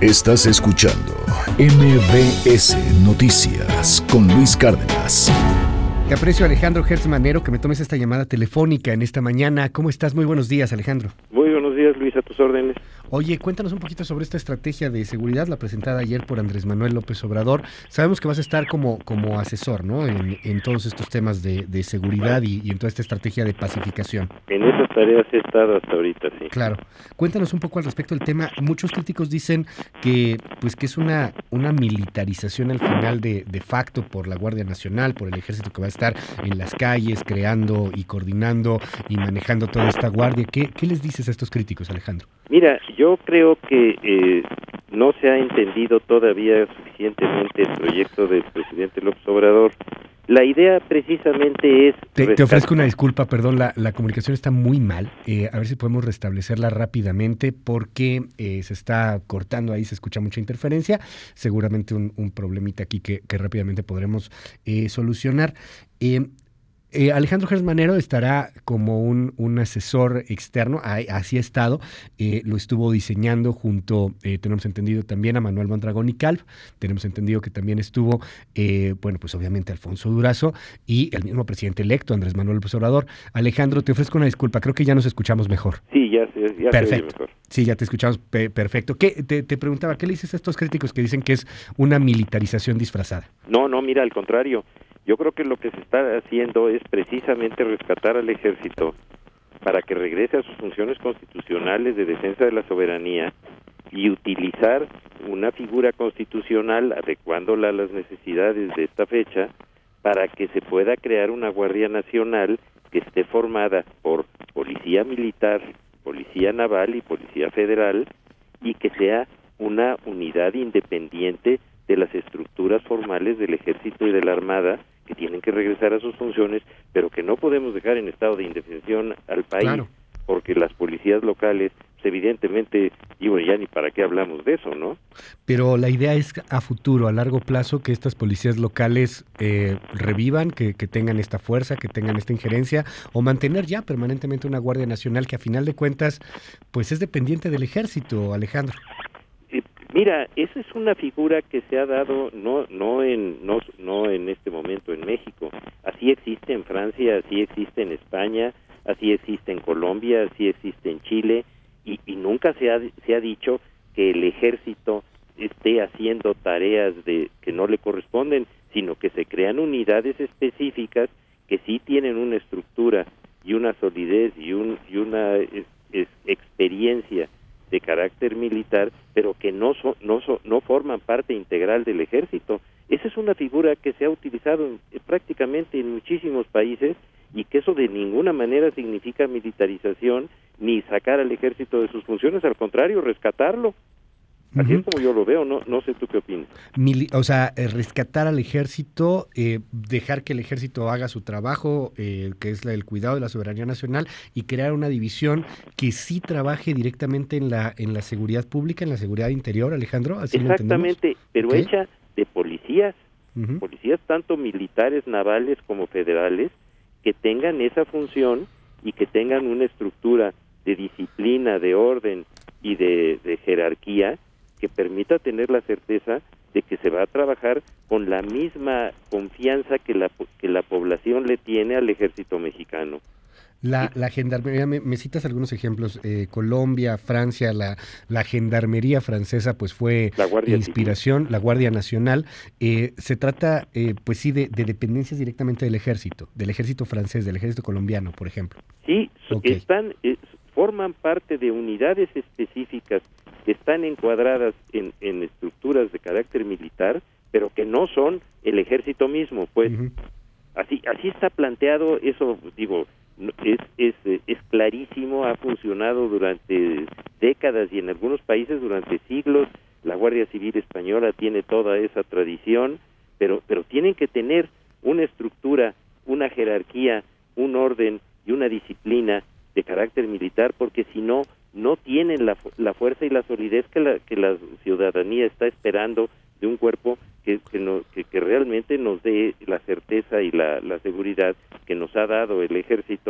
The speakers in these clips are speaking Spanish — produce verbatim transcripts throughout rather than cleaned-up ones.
Estás escuchando M B S Noticias con Luis Cárdenas. Te aprecio, Alejandro Hertz Manero, que me tomes esta llamada telefónica en esta mañana. ¿Cómo estás? Muy buenos días, Alejandro. Muy buenos días, Luis, a tus órdenes. Oye, cuéntanos un poquito sobre esta estrategia de seguridad, la presentada ayer por Andrés Manuel López Obrador. Sabemos que vas a estar como, como asesor, ¿no? En, en todos estos temas de, de seguridad y, y en toda esta estrategia de pacificación. En esas tareas he estado hasta ahorita, sí. Claro. Cuéntanos un poco al respecto del tema. Muchos críticos dicen que, pues, que es una, una militarización al final de, de facto por la Guardia Nacional, por el Ejército que va a estar en las calles creando y coordinando y manejando toda esta guardia. ¿Qué, qué les dices a estos críticos, Alejandro? Mira, yo creo que eh, no se ha entendido todavía suficientemente el proyecto del presidente López Obrador. La idea precisamente es... Te, te ofrezco una disculpa, perdón, la, la comunicación está muy mal. Eh, a ver si podemos restablecerla rápidamente porque eh, se está cortando ahí, se escucha mucha interferencia. Seguramente un, un problemita aquí que, que rápidamente podremos eh, solucionar. Eh, Eh, Alejandro Hertz Manero estará como un, un asesor externo, ahí, así ha estado, eh, lo estuvo diseñando junto, eh, tenemos entendido también a Manuel Mondragón y Calv, tenemos entendido que también estuvo, eh, bueno, pues obviamente Alfonso Durazo y el mismo presidente electo, Andrés Manuel López Obrador. Alejandro, te ofrezco una disculpa, creo que ya nos escuchamos mejor. Sí, ya, ya perfecto. se oye mejor. Sí, ya te escuchamos pe- perfecto. ¿Qué, te, te preguntaba, ¿qué le dices a estos críticos que dicen que es una militarización disfrazada? No, no, mira, al contrario. Yo creo que lo que se está haciendo es precisamente rescatar al ejército para que regrese a sus funciones constitucionales de defensa de la soberanía y utilizar una figura constitucional adecuándola a las necesidades de esta fecha para que se pueda crear una Guardia Nacional que esté formada por policía militar, policía naval y policía federal y que sea una unidad independiente de las estructuras formales del ejército y de la armada que tienen que regresar a sus funciones, pero que no podemos dejar en estado de indefensión al país, claro, porque las policías locales, pues evidentemente, y bueno, ya ni para qué hablamos de eso, ¿no? Pero la idea es a futuro, a largo plazo, que estas policías locales eh, revivan, que, que tengan esta fuerza, que tengan esta injerencia, o mantener ya permanentemente una Guardia Nacional que a final de cuentas, pues es dependiente del ejército, Alejandro. Mira, esa es una figura que se ha dado no no en no no en este momento en México. Así existe en Francia, así existe en España, así existe en Colombia, así existe en Chile y, y nunca se ha se ha dicho que el ejército esté haciendo tareas de que no le corresponden, sino que se crean unidades específicas que sí tienen una estructura y una solidez y un y una es, es, experiencia de carácter militar, pero que no son, no son, no forman parte integral del ejército. Esa es una figura que se ha utilizado en, eh, prácticamente en muchísimos países y que eso de ninguna manera significa militarización ni sacar al ejército de sus funciones, al contrario, rescatarlo. Así uh-huh. es como yo lo veo, no no sé tú qué opinas. Mili- o sea, eh, rescatar al ejército, eh, dejar que el ejército haga su trabajo, eh, que es la, el cuidado de la soberanía nacional, y crear una división que sí trabaje directamente en la en la seguridad pública, en la seguridad interior, Alejandro. ¿Así exactamente, pero okay. hecha de policías, uh-huh. policías tanto militares, navales como federales, que tengan esa función y que tengan una estructura de disciplina, de orden y de, de jerarquía que permita tener la certeza de que se va a trabajar con la misma confianza que la que la población le tiene al ejército mexicano. La, la gendarmería, me, me citas algunos ejemplos, eh, Colombia, Francia, la, la gendarmería francesa pues fue la Guardia inspiración, Civil. La Guardia Nacional, eh, se trata eh, pues sí de, de dependencias directamente del ejército, del ejército francés, del ejército colombiano, por ejemplo. Sí, okay. están eh, forman parte de unidades específicas que están encuadradas en, en estructuras de carácter militar, pero que no son el ejército mismo, pues. Uh-huh. Así así está planteado, eso digo, es, es, es clarísimo, ha funcionado durante décadas y en algunos países durante siglos. La Guardia Civil Española tiene toda esa tradición, pero, pero tienen que tener una estructura, una jerarquía, un orden y una disciplina de carácter militar, porque si no, no tienen la, la fuerza y la solidez que la, que la ciudadanía está esperando de un cuerpo que, que, no, que, que realmente nos dé la certeza y la, la seguridad que nos ha dado el ejército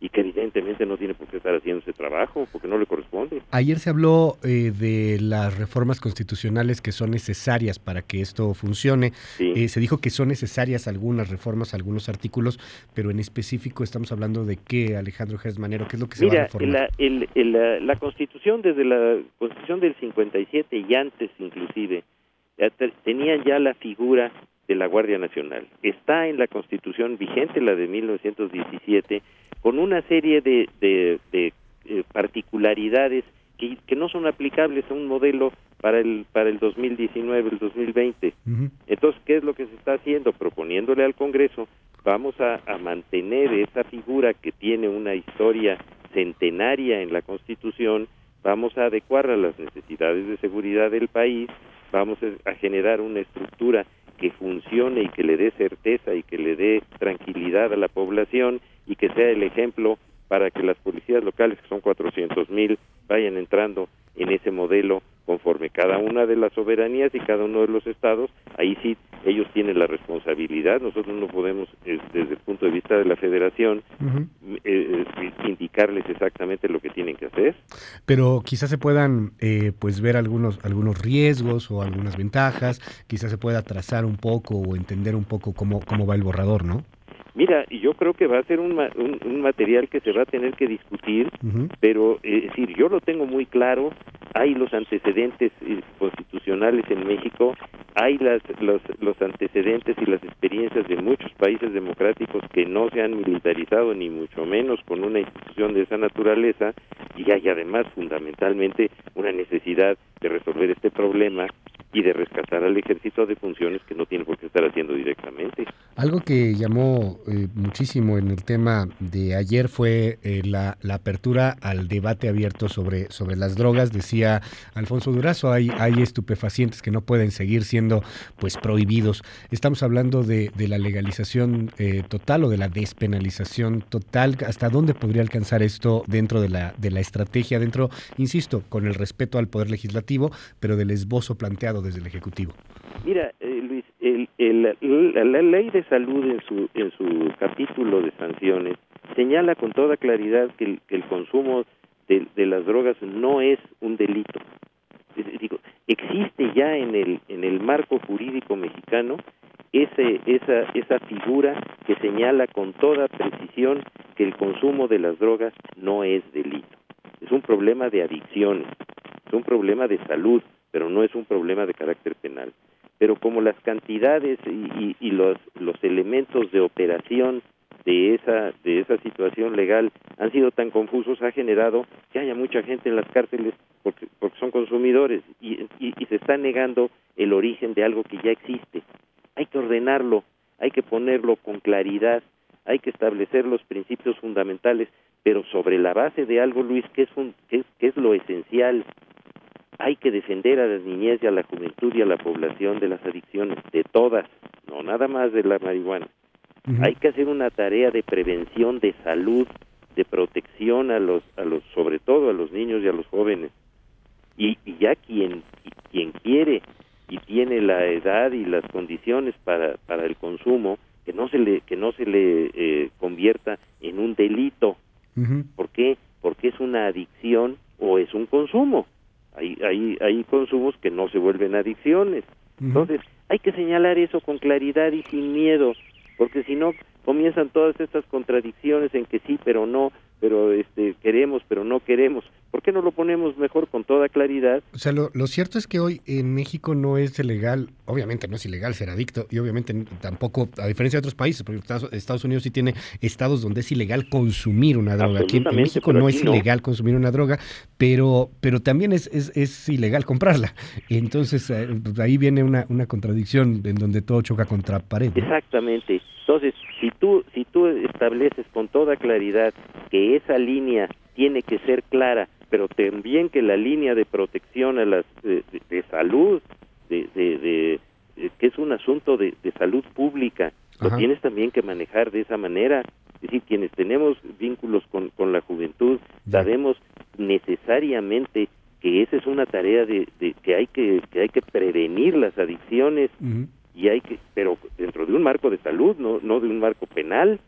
y que evidentemente no tiene por qué estar haciendo ese trabajo, porque no le corresponde. Ayer se habló eh, de las reformas constitucionales que son necesarias para que esto funcione. Sí. Eh, se dijo que son necesarias algunas reformas, algunos artículos, pero en específico estamos hablando de qué, Alejandro Gertz Manero, ¿qué es lo que se Mira, va a reformar? la, el, el, la, la Constitución, desde la Constitución del cincuenta y siete y antes inclusive, ya te, tenían ya la figura de la Guardia Nacional. Está en la Constitución vigente, la de mil novecientos diecisiete, con una serie de, de, de eh, particularidades que, que no son aplicables a un modelo para el para el dos mil diecinueve, el dos mil veinte. Uh-huh. Entonces, ¿qué es lo que se está haciendo? Proponiéndole al Congreso, vamos a, a mantener esa figura que tiene una historia centenaria en la Constitución, vamos a adecuarla a las necesidades de seguridad del país, vamos a generar una estructura que funcione y que le dé certeza y que le dé tranquilidad a la población y que sea el ejemplo para que las policías locales, que son cuatrocientos mil, vayan entrando en ese modelo conforme cada una de las soberanías y cada uno de los estados. Ahí sí ellos tienen la responsabilidad, nosotros no podemos eh, desde el punto de vista de la federación uh-huh. eh, eh, indicarles exactamente lo que tienen que hacer. Pero quizás se puedan eh, pues ver algunos algunos riesgos o algunas ventajas, quizás se pueda trazar un poco o entender un poco cómo, cómo va el borrador, ¿no? Mira, yo creo que va a ser un, un, un material que se va a tener que discutir, uh-huh. pero eh, es decir, yo lo tengo muy claro, hay los antecedentes eh, constitucionales en México, hay las, los, los antecedentes y las experiencias de muchos países democráticos que no se han militarizado ni mucho menos con una institución de esa naturaleza, y hay además fundamentalmente una necesidad de resolver este problema y de rescatar al ejército de funciones que no tiene por qué estar haciendo directamente. Algo que llamó eh, muchísimo en el tema de ayer fue eh, la, la apertura al debate abierto sobre, sobre las drogas. Decía Alfonso Durazo, hay, hay estupefacientes que no pueden seguir siendo pues prohibidos. Estamos hablando de, de la legalización eh, total o de la despenalización total. ¿Hasta dónde podría alcanzar esto dentro de la, de la estrategia, dentro, insisto, con el respeto al Poder Legislativo, pero del esbozo planteado desde el Ejecutivo? Mira, eh, Luis, el, el, la, la ley de salud en su en su capítulo de sanciones señala con toda claridad que el, que el consumo de, de las drogas no es un delito. Es, digo, existe ya en el en el marco jurídico mexicano ese esa esa figura que señala con toda precisión que el consumo de las drogas no es delito. Es un problema de adicciones, es un problema de salud, pero no es un problema de carácter penal. Pero como las cantidades y, y, y los los elementos de operación de esa de esa situación legal han sido tan confusos, ha generado que haya mucha gente en las cárceles porque porque son consumidores y, y, y se está negando el origen de algo que ya existe. Hay que ordenarlo, hay que ponerlo con claridad, hay que establecer los principios fundamentales, pero sobre la base de algo, Luis, que es un, que es, que es lo esencial. Hay que defender a la niñez y a la juventud y a la población de las adicciones, de todas, no nada más de la marihuana. Uh-huh. Hay que hacer una tarea de prevención, de salud, de protección a los, a los, sobre todo a los niños y a los jóvenes. Y, y ya quien, quien quiere y tiene la edad y las condiciones para, para el consumo, que no se le, que no se le eh, convierta en un delito. Uh-huh. ¿Por qué? Porque es una adicción o es un consumo. Hay, hay, hay consumos que no se vuelven adicciones. Uh-huh. Entonces, hay que señalar eso con claridad y sin miedo, porque si no, comienzan todas estas contradicciones en que sí, pero no, pero este queremos, pero no queremos. ¿Por qué no lo ponemos mejor con toda claridad? O sea, lo, lo cierto es que hoy en México no es ilegal, obviamente no es ilegal ser adicto, y obviamente tampoco, a diferencia de otros países, porque Estados Unidos sí tiene estados donde es ilegal consumir una droga. Aquí en, en México no es no. ilegal consumir una droga, pero pero también es es, es ilegal comprarla. Entonces, eh, pues ahí viene una, una contradicción en donde todo choca contra pared, ¿no? Exactamente. Entonces, si tú, si tú estableces con toda claridad que esa línea tiene que ser clara, pero también que la línea de protección a las de, de, de salud, de, de, de, de que es un asunto de, de salud pública, Ajá. lo tienes también que manejar de esa manera. Es decir, quienes tenemos vínculos con, con la juventud, ya. sabemos necesariamente que esa es una tarea de, de que hay que que hay que prevenir las adicciones. Uh-huh. Y hay que, pero dentro de un marco de salud, no no de un marco penal.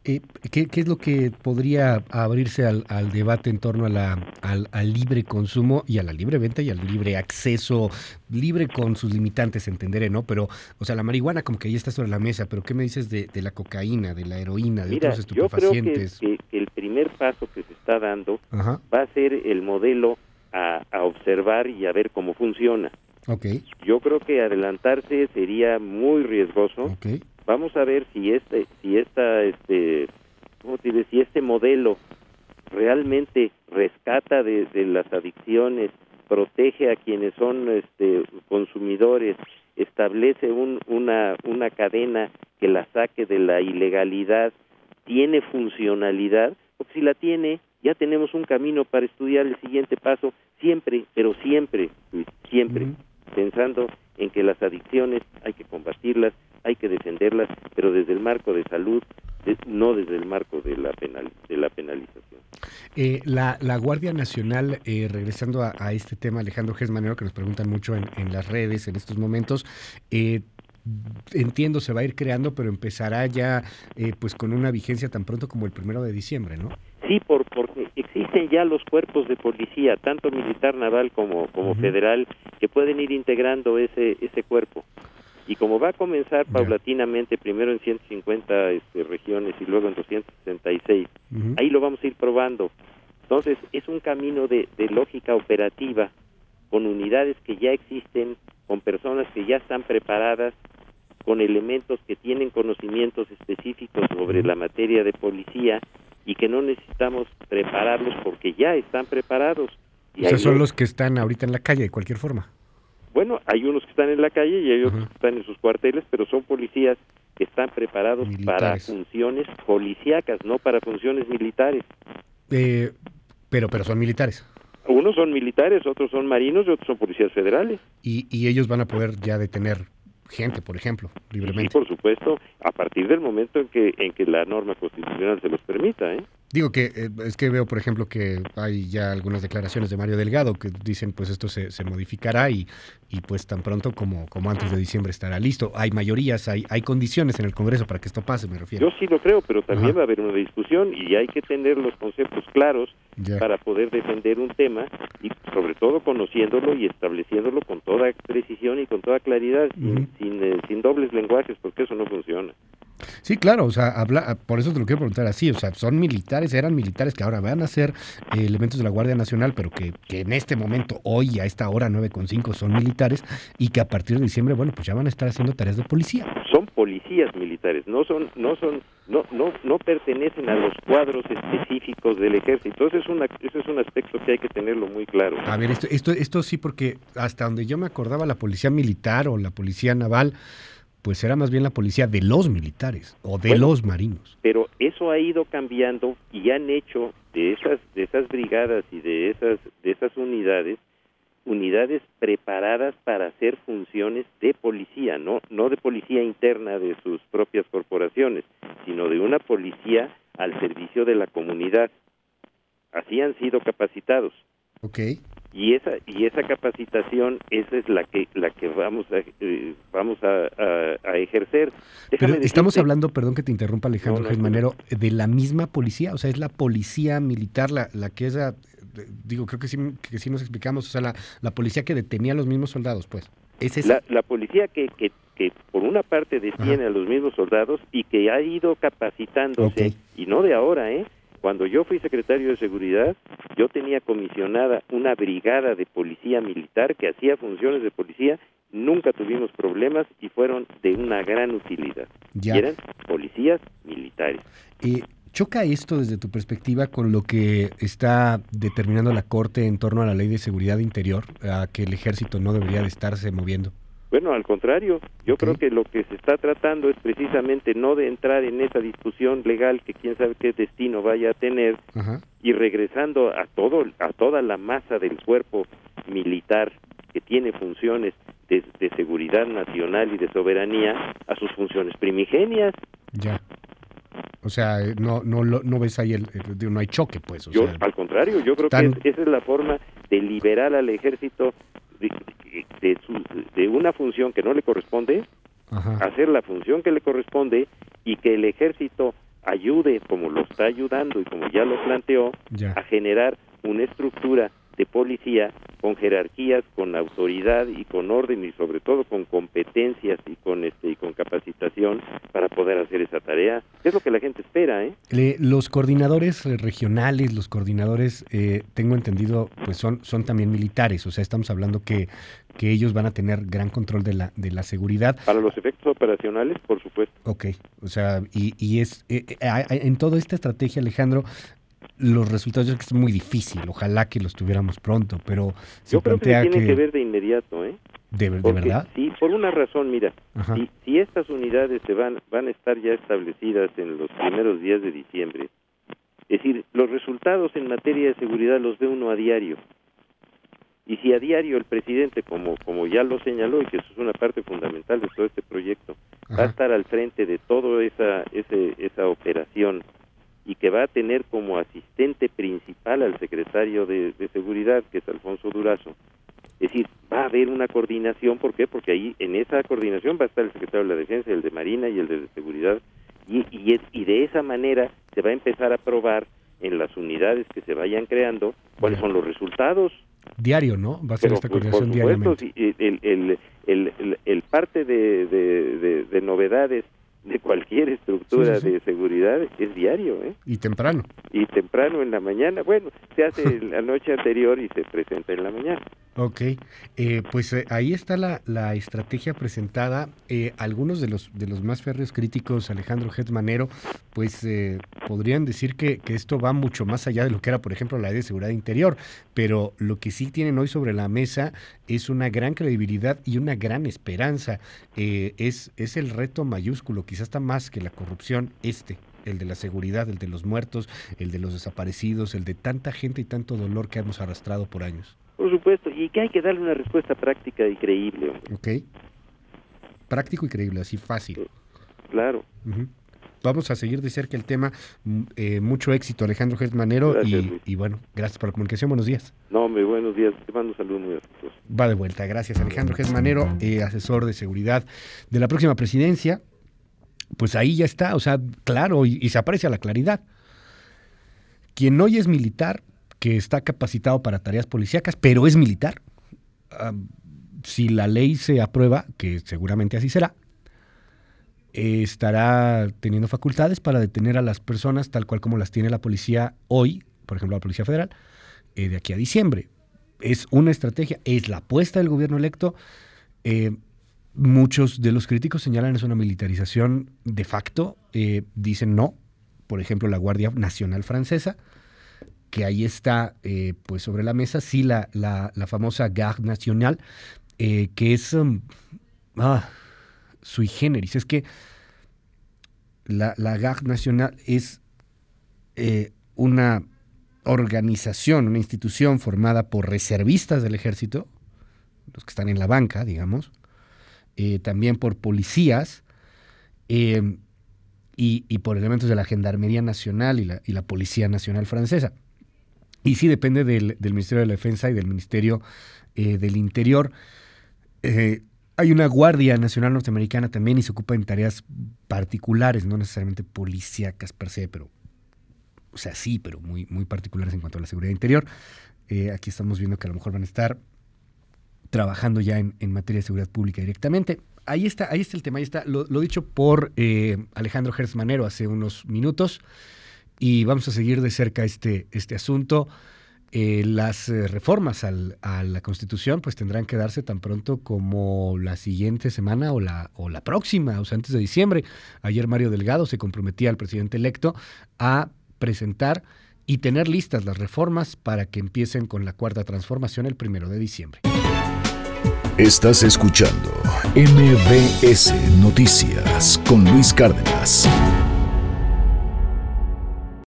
Eh, ¿qué, ¿Qué es lo que podría abrirse al, al debate en torno a la, al, al libre consumo y a la libre venta y al libre acceso, libre con sus limitantes, entenderé, ¿no? Pero, o sea, la marihuana como que ahí está sobre la mesa, pero ¿qué me dices de, de la cocaína, de la heroína, de Mira, otros yo creo que, estupefacientes? que, que el primer paso que se está dando Ajá, va a ser el modelo a, a observar y a ver cómo funciona. ok, Yo creo que adelantarse sería muy riesgoso. ok. Vamos a ver si este, si esta, este, ¿cómo te diré? Si este modelo realmente rescata de, de las adicciones, protege a quienes son, este, consumidores, establece un, una, una cadena que la saque de la ilegalidad, tiene funcionalidad, porque si la tiene, ya tenemos un camino para estudiar el siguiente paso, siempre, pero siempre, Luis, siempre, Ujú. pensando en que las adicciones hay que combatirlas, hay que defenderlas, pero desde el marco de salud, de- no desde el marco de la penal, de la penalización. Eh, la, la Guardia Nacional, eh, regresando a, a este tema, Alejandro Gers Manero, que nos preguntan mucho en, en las redes en estos momentos, eh, entiendo, se va a ir creando, pero empezará ya eh, pues con una vigencia tan pronto como el primero de diciembre, ¿no? Sí, por, porque existen ya los cuerpos de policía, tanto militar, naval como, como Ujú. federal, que pueden ir integrando ese, ese cuerpo. Y como va a comenzar Ya. paulatinamente, primero en ciento cincuenta este, regiones y luego en doscientos sesenta y seis, Ujú. ahí lo vamos a ir probando. Entonces, es un camino de, de lógica operativa, con unidades que ya existen, con personas que ya están preparadas, con elementos que tienen conocimientos específicos sobre Ujú. la materia de policía y que no necesitamos prepararlos porque ya están preparados. Y O sea, ahí son lo- los que están ahorita en la calle de cualquier forma. Bueno, hay unos que están en la calle y hay otros Ajá. que están en sus cuarteles, pero son policías que están preparados para Militares. funciones policíacas, no para funciones militares. Eh, pero, pero son militares. Unos son militares, otros son marinos y otros son policías federales. Y, y ellos van a poder ya detener gente, por ejemplo, Sí, libremente. por supuesto, a partir del momento en que en que la norma constitucional se los permita, ¿eh? Digo que eh, es que veo, por ejemplo, que hay ya algunas declaraciones de Mario Delgado que dicen pues esto se, se modificará y, y pues tan pronto como, como antes de diciembre estará listo. Hay mayorías, hay, hay condiciones en el Congreso para que esto pase, me refiero. Yo sí lo creo, pero también Ajá. va a haber una discusión y hay que tener los conceptos claros Ya. para poder defender un tema y sobre todo conociéndolo y estableciéndolo con toda precisión y con toda claridad, sin, Ujú. sin, eh, sin dobles lenguajes, porque eso no funciona. Sí, claro, o sea, habla, por eso te lo quiero preguntar así, o sea, son militares, eran militares que ahora van a ser eh, elementos de la Guardia Nacional, pero que, que en este momento, hoy, a esta hora, nueve con cinco, son militares y que a partir de diciembre, bueno, pues ya van a estar haciendo tareas de policía. Son policías militares, no son, no son, no, no, no pertenecen a los cuadros específicos del ejército. Ese es una, ese es un aspecto que hay que tenerlo muy claro. A ver, esto, esto, esto sí, porque hasta donde yo me acordaba, la policía militar o la policía naval, pues era más bien la policía de los militares o de Bueno, los marinos. pero eso ha ido cambiando y han hecho de esas, de esas brigadas y de esas, de esas unidades, unidades preparadas para hacer funciones de policía, no, no de policía interna de sus propias corporaciones, sino de una policía al servicio de la comunidad. Así han sido capacitados. Ok. Y esa y esa capacitación, esa es la que la que vamos a eh, vamos a, a, a ejercer. Pero Déjame estamos decirte- hablando, perdón que te interrumpa, Alejandro No, no, Gesmanero, de la misma policía, o sea, es la policía militar, la, la que es, la- eh, digo, creo que sí, que sí nos explicamos, o sea, la, la policía que detenía a los mismos soldados, pues. ¿Es esa? La, la policía que, que, que por una parte detiene Ajá. a los mismos soldados y que ha ido capacitándose, Ok. y no de ahora, ¿eh? Cuando yo fui secretario de Seguridad, yo tenía comisionada una brigada de policía militar que hacía funciones de policía, nunca tuvimos problemas y fueron de una gran utilidad. Ya. Y eran policías militares. Eh, ¿Choca esto desde tu perspectiva con lo que está determinando la Corte en torno a la Ley de Seguridad Interior, a que el ejército no debería de estarse moviendo? Bueno, al contrario, yo Ok. creo que lo que se está tratando es precisamente no de entrar en esa discusión legal que quién sabe qué destino vaya a tener, Ajá. y regresando a todo a toda la masa del cuerpo militar que tiene funciones de, de seguridad nacional y de soberanía a sus funciones primigenias. Ya. O sea, eh, no, no, lo- no ves ahí el, el- digo, no hay choque, pues. O Yo, sea, al contrario, yo creo están- que es- esa es la forma de liberar al ejército de, de, su- de una función que no le corresponde, ajá. hacer la función que le corresponde y que el ejército ayude, como lo está ayudando y como ya lo planteó, ya. a generar una estructura de policía con jerarquías, con autoridad y con orden y sobre todo con competencias y con este y con capacitación para poder hacer esa tarea. Es lo que la gente espera, ¿eh? Le, los coordinadores regionales, los coordinadores, eh, tengo entendido, pues son son también militares, o sea, estamos hablando que que ellos van a tener gran control de la de la seguridad. Para los efectos operacionales, por supuesto. Ok, o sea, y, y es eh, eh, en toda esta estrategia, Alejandro, los resultados yo creo que es muy difícil, ojalá que los tuviéramos pronto, pero se yo creo que se plantea tienen que, que ver de inmediato, ¿eh? ¿De, de Porque, verdad? Sí, por una razón, mira, Ajá. si, si estas unidades se van, van a estar ya establecidas en los primeros días de diciembre, es decir, los resultados en materia de seguridad los ve uno a diario. Y si a diario el presidente, como como ya lo señaló, y que eso es una parte fundamental de todo este proyecto, Ajá. va a estar al frente de toda esa, ese, esa operación, y que va a tener como asistente principal al secretario de, de Seguridad, que es Alfonso Durazo. Es decir, va a haber una coordinación, ¿por qué? Porque ahí en esa coordinación va a estar el secretario de la Defensa, el de Marina y el de Seguridad, y, y, es, y de esa manera se va a empezar a probar en las unidades que se vayan creando cuáles son los resultados. Diario, ¿no? Va a ser Pero, esta pues, coordinación por supuesto, diariamente. sí, el, el, el, el, el parte de, de, de, de novedades de cualquier estructura sí, sí, sí. de seguridad es diario, ¿eh? Y temprano. Y temprano en la mañana, bueno, se hace la noche anterior y se presenta en la mañana. Ok, eh, pues eh, ahí está la, la estrategia presentada. Eh, algunos de los de los más férreos críticos, Alejandro Hertz Manero, pues eh, podrían decir que, que esto va mucho más allá de lo que era, por ejemplo, la ley de seguridad interior, pero lo que sí tienen hoy sobre la mesa es una gran credibilidad y una gran esperanza. Eh, es, es el reto mayúsculo, quizás está más que la corrupción, este, el de la seguridad, el de los muertos, el de los desaparecidos, el de tanta gente y tanto dolor que hemos arrastrado por años. Por supuesto, y que hay que darle una respuesta práctica y creíble, hombre. Ok. Práctico y creíble, así fácil. Sí, claro. Uh-huh. Vamos a seguir de cerca el tema. Eh, mucho éxito, Alejandro Hertz Manero. Gracias, y, y bueno, gracias por la comunicación. Buenos días. No, muy buenos días. Te mando un saludo muy afectuoso. Va de vuelta. Gracias, Alejandro Hertz Manero, eh, asesor de seguridad de la próxima presidencia. Pues ahí ya está, o sea, claro, y, y se aprecia la claridad. Quien hoy es militar, que está capacitado para tareas policíacas, pero es militar, uh, si la ley se aprueba, que seguramente así será, eh, estará teniendo facultades para detener a las personas tal cual como las tiene la policía hoy, por ejemplo la Policía Federal, eh, de aquí a diciembre. Es una estrategia, es la apuesta del gobierno electo. Eh, muchos de los críticos señalan es una militarización de facto, eh, dicen no, por ejemplo la Guardia Nacional Francesa, que ahí está eh, pues sobre la mesa, sí, la, la, la famosa Garde Nationale, eh, que es um, ah, sui generis. Es que la, la Garde Nationale es eh, una organización, una institución formada por reservistas del ejército, los que están en la banca, digamos, eh, también por policías, eh, y, y por elementos de la Gendarmería Nacional y la, y la Policía Nacional Francesa. Y sí depende del, del Ministerio de la Defensa y del Ministerio eh, del Interior. Eh, hay una Guardia Nacional Norteamericana también y se ocupa en tareas particulares, no necesariamente policíacas per se, pero, o sea, sí, pero muy, muy particulares en cuanto a la seguridad interior. Eh, aquí estamos viendo que a lo mejor van a estar trabajando ya en, en materia de seguridad pública directamente. Ahí está, ahí está el tema, ahí está, lo, lo dicho por eh, Alejandro Hertz Manero hace unos minutos. Y vamos a seguir de cerca este, este asunto. Eh, las eh, reformas al, a la Constitución pues tendrán que darse tan pronto como la siguiente semana o la, o la próxima, o sea, antes de diciembre. Ayer Mario Delgado se comprometía al presidente electo a presentar y tener listas las reformas para que empiecen con la cuarta transformación el primero de diciembre. Estás escuchando M B S Noticias con Luis Cárdenas.